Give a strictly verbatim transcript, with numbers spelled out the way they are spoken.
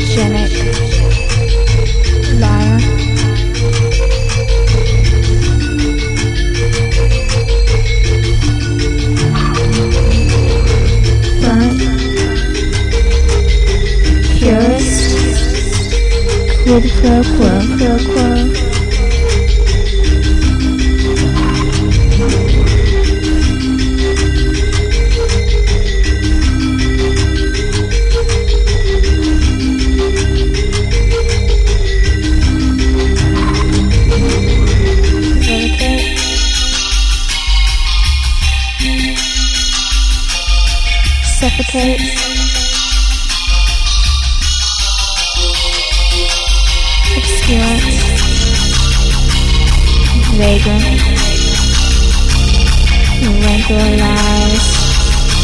Cynic, liar, burnt, purist, quid pro quo, pro quo. Suffocate, obscurant, vagrant, rancorize,